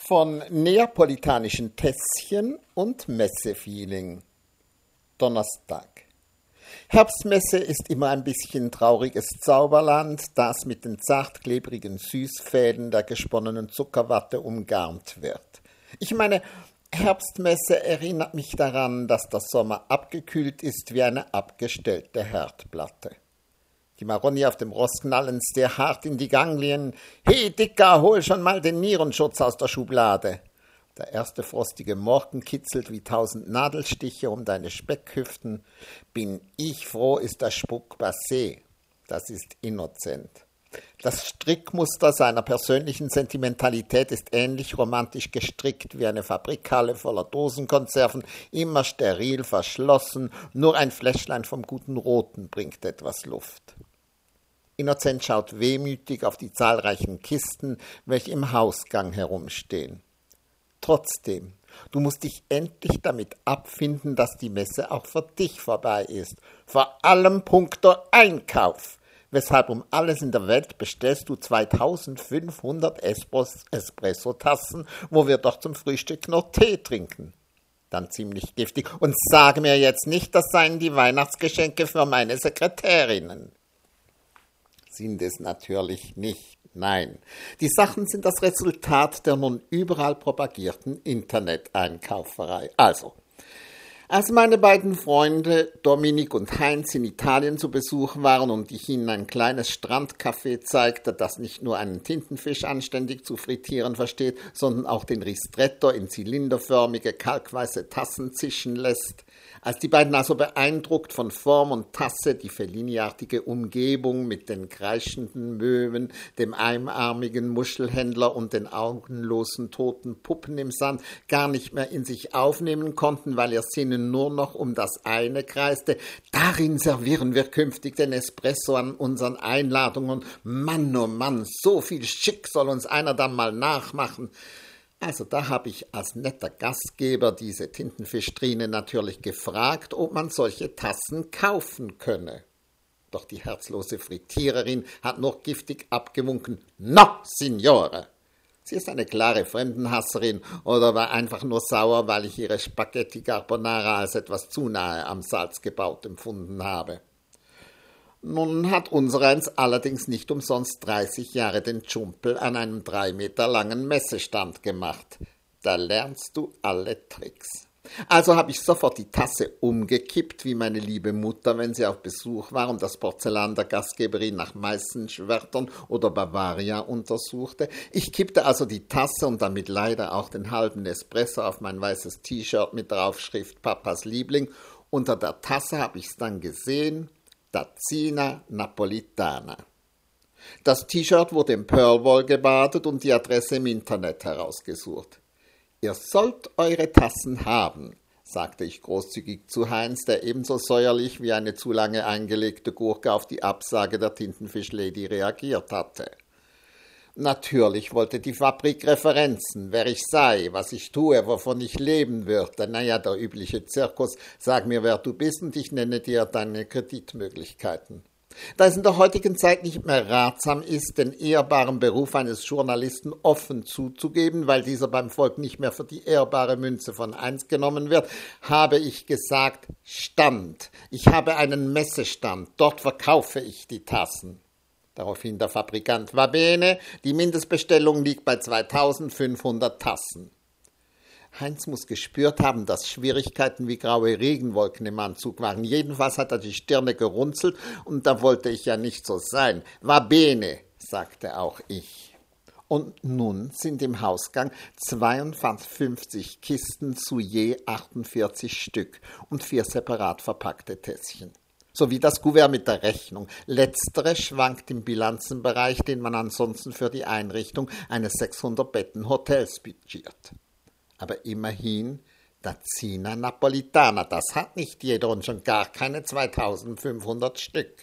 Von neapolitanischen Tässchen und Messefeeling. Donnerstag. Herbstmesse ist immer ein bisschen trauriges Zauberland, das mit den zartklebrigen Süßfäden der gesponnenen Zuckerwatte umgarnt wird. Ich meine, Herbstmesse erinnert mich daran, dass der Sommer abgekühlt ist wie eine abgestellte Herdplatte. Die Maroni auf dem Ross knallen sehr hart in die Ganglien. »Hey, Dicker, hol schon mal den Nierenschutz aus der Schublade!« Der erste frostige Morgen kitzelt wie 1000 Nadelstiche um deine Speckhüften. »Bin ich froh, ist der Spuk passé.« Das ist Innocent. Das Strickmuster seiner persönlichen Sentimentalität ist ähnlich romantisch gestrickt wie eine Fabrikhalle voller Dosenkonserven, immer steril verschlossen, nur ein Fläschlein vom guten Roten bringt etwas Luft. Innocent schaut wehmütig auf die zahlreichen Kisten, welche im Hausgang herumstehen. Trotzdem, du musst dich endlich damit abfinden, dass die Messe auch für dich vorbei ist. Vor allem puncto Einkauf. Weshalb um alles in der Welt bestellst du 2500 Espresso-Tassen, wo wir doch zum Frühstück noch Tee trinken. Dann ziemlich giftig. Und sag mir jetzt nicht, das seien die Weihnachtsgeschenke für meine Sekretärinnen. Sind es natürlich nicht. Nein, die Sachen sind das Resultat der nun überall propagierten Internet-Einkauferei. Also, als meine beiden Freunde Dominik und Heinz in Italien zu Besuch waren und ich ihnen ein kleines Strandcafé zeigte, das nicht nur einen Tintenfisch anständig zu frittieren versteht, sondern auch den Ristretto in zylinderförmige, kalkweiße Tassen zischen lässt. Als die beiden also beeindruckt von Form und Tasse die Fellini-artige Umgebung mit den kreischenden Möwen, dem einarmigen Muschelhändler und den augenlosen toten Puppen im Sand gar nicht mehr in sich aufnehmen konnten, weil ihr Sinnen nur noch um das eine kreiste: Darin servieren wir künftig den Espresso an unseren Einladungen. Mann, oh Mann, so viel Schick soll uns einer dann mal nachmachen. Also da habe ich als netter Gastgeber diese Tintenfischtrine natürlich gefragt, ob man solche Tassen kaufen könne. Doch die herzlose Frittiererin hat noch giftig abgewunken. »No, Signore!« Sie ist eine klare Fremdenhasserin oder war einfach nur sauer, weil ich ihre Spaghetti Carbonara als etwas zu nahe am Salz gebaut empfunden habe. Nun hat unsereins allerdings nicht umsonst 30 Jahre den Tschumpel an einem 3 Meter langen Messestand gemacht. Da lernst du alle Tricks. Also habe ich sofort die Tasse umgekippt, wie meine liebe Mutter, wenn sie auf Besuch war und das Porzellan der Gastgeberin nach Meißenschwertern oder Bavaria untersuchte. Ich kippte also die Tasse und damit leider auch den halben Espresso auf mein weißes T-Shirt mit der Aufschrift Papas Liebling. Unter der Tasse habe ich es dann gesehen: Tazzina Napolitana. Das T-Shirt wurde in Pearlwool gebadet und die Adresse im Internet herausgesucht. »Ihr sollt eure Tassen haben«, sagte ich großzügig zu Heinz, der ebenso säuerlich wie eine zu lange eingelegte Gurke auf die Absage der Tintenfischlady reagiert hatte. Natürlich wollte die Fabrik Referenzen, wer ich sei, was ich tue, wovon ich leben würde. Naja, der übliche Zirkus: Sag mir, wer du bist, und ich nenne dir deine Kreditmöglichkeiten. Da es in der heutigen Zeit nicht mehr ratsam ist, den ehrbaren Beruf eines Journalisten offen zuzugeben, weil dieser beim Volk nicht mehr für die ehrbare Münze von 1 genommen wird, habe ich gesagt: Stand. Ich habe einen Messestand, dort verkaufe ich die Tassen. Daraufhin der Fabrikant: Va bene, die Mindestbestellung liegt bei 2500 Tassen. Heinz muss gespürt haben, dass Schwierigkeiten wie graue Regenwolken im Anzug waren. Jedenfalls hat er die Stirne gerunzelt, und da wollte ich ja nicht so sein. Va bene, sagte auch ich. Und nun sind im Hausgang 52 Kisten zu je 48 Stück und 4 separat verpackte Tässchen. Sowie das Kuvert mit der Rechnung. Letztere schwankt im Bilanzenbereich, den man ansonsten für die Einrichtung eines 600-Betten-Hotels budgetiert. Aber immerhin Tazzina Napolitana, das hat nicht jeder und schon gar keine 2500 Stück.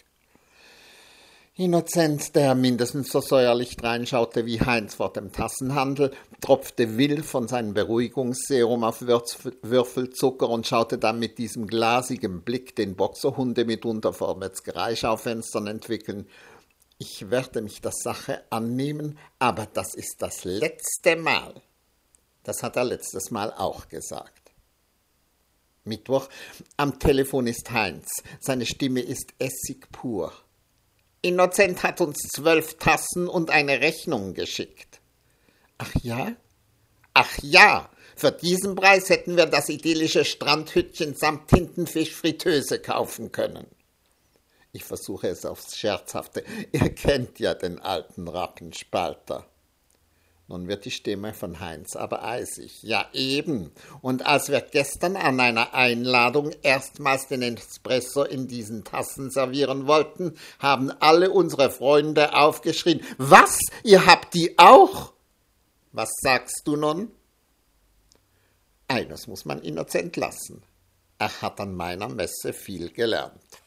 Innocent, der mindestens so säuerlich reinschaute wie Heinz vor dem Tassenhandel, tropfte wild von seinem Beruhigungsserum auf Würfelzucker und schaute dann mit diesem glasigen Blick, den Boxerhunde mitunter vor Metzgereischaufenstern entwickeln. Ich werde mich der Sache annehmen, aber das ist das letzte Mal. Das hat er letztes Mal auch gesagt. Mittwoch, am Telefon ist Heinz. Seine Stimme ist Essig pur. Innocent hat uns 12 Tassen und eine Rechnung geschickt. Ach ja? Ach ja! Für diesen Preis hätten wir das idyllische Strandhüttchen samt Tintenfischfritteuse kaufen können. Ich versuche es aufs Scherzhafte. Ihr kennt ja den alten Rappenspalter. Nun wird die Stimme von Heinz aber eisig. Ja eben. Und als wir gestern an einer Einladung erstmals den Espresso in diesen Tassen servieren wollten, haben alle unsere Freunde aufgeschrien. Was? Ihr habt die auch? Was sagst du nun? Eines muss man Innocent lassen. Er hat an meiner Messe viel gelernt.